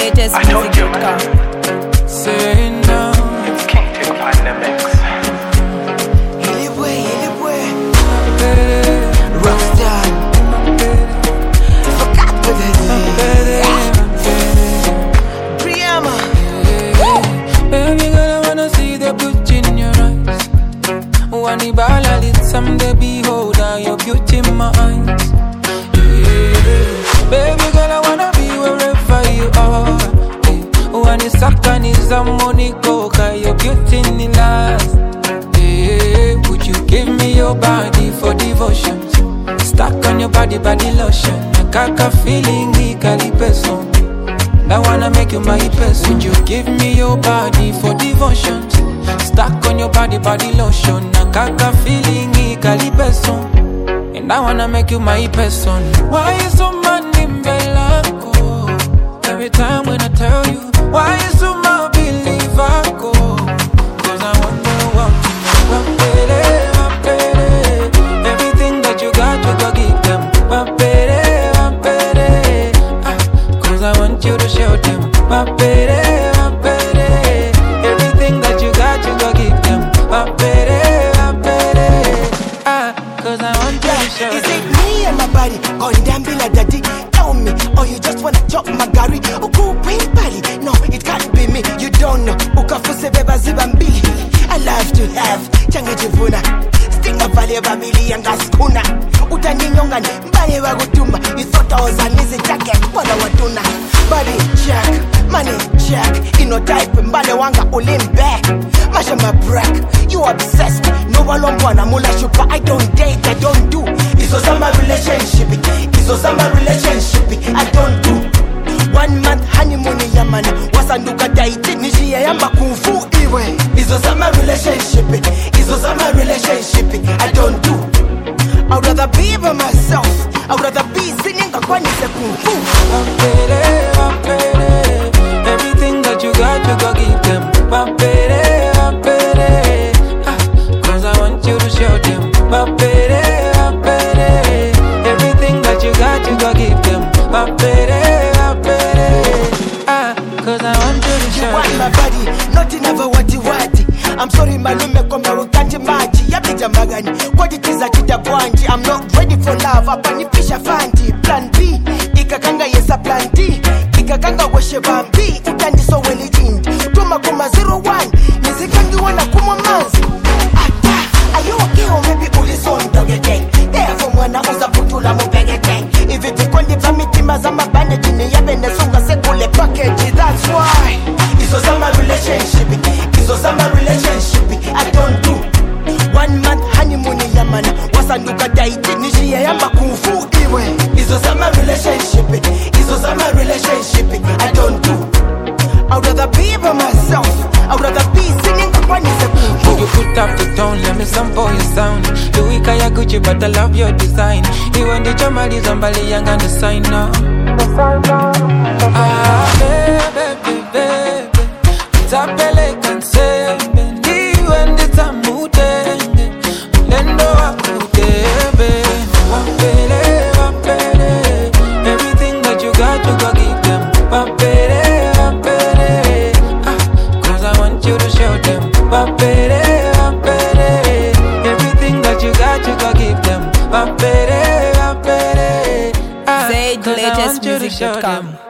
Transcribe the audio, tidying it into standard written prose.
latestmusic.com. Say no. It's King Tip on the mix. Rockstar. Forgot what it is. Priyama. Baby girl, I wanna see the beauty in your eyes. Wani bala lit someday behold your beauty in my eyes. Baby girl, I wanna be wherever you are. Wani sakani za money coca, your beauty in the last. Would you give me your body for devotion? Stuck on your body lotion. Kaka feeling legally person. I wanna make you my person. Would you give me your body for devotion? Stuck on your body lotion. Kaka feeling legally person. And I wanna make you my person. Why you so mad in Belanco? Every time when I tell you, why you so mad believe I go? Cause I want to walk to my baby. Everything that you got, you go give them. My baby. Cause I want you to show them. My baby. Everything that you got, you go give them. My baby. Cause I want you to show Is them. it me and my body? Going down be like daddy. Tell me, or you just wanna chop my gari? Uku bali? No, it can't be me. You don't know. Ukafuse beba zibambili. I love to have change jivuna. Stinga vale family yanga skuna. Utaninyongani mbale wa kutuma. You thought I was an easy jacket, wala watuna. Body check, money check. Ino type mbale wanga ulimbe. Masha my brack, you obsessed. No one wanna mula shupa. I don't date, I don't do. Iso sama relationship, iso sama relationship. I don't do. 1 month honeymoon yamana. Wasanduka daiti nishia yamba kufu iwe. Iso sama relationship, iso sama relationship. I don't do. I'd rather be by myself. I'd rather be singing a kwani se kufu. Everything that you got, you go give them. Cause I want you to show them. Everything that you got, you go give them. Cause I want you to You show want them. my body, nothing ever what you want. I'm sorry malume kwamba ukanti maji Yabija magani, quality za kitabwanji. I'm not ready for love, hapa nipisha fanti. Plan B, ikakanga yesa plan D. Ikakanga washe bambi, utandi so weligindi. Tuma kuma 01, nizikangi wana kuma manzi. Ata, are you okay or maybe ulison doge gang? Therefore mwana uza putula mubege gang. If it kondi vamitima za mabane jini yabe nesunga sekule package. That's why Iso sama relationship, iso sama relationship. I don't do 1 month honeymoon yamana. Wasanduka daiti nishia yamba kufu iwe. Iso sama relationship, iso sama relationship. I don't do. I'd rather be by myself. I'd rather be singing kwani se kufu. You put up the tone, let me sample your sound. You weak ya Gucci, but I love your design. You want the Jamali Zambali Young and the sign now. Baby, tapele kansebe, liwe ndita mutenge, lendo wakutebe, wapele. Everything that you got, you go give them, wapele. Cause I want you to show them, wapele. Everything that you got, you go give them, wapele. Say latestmusic.com.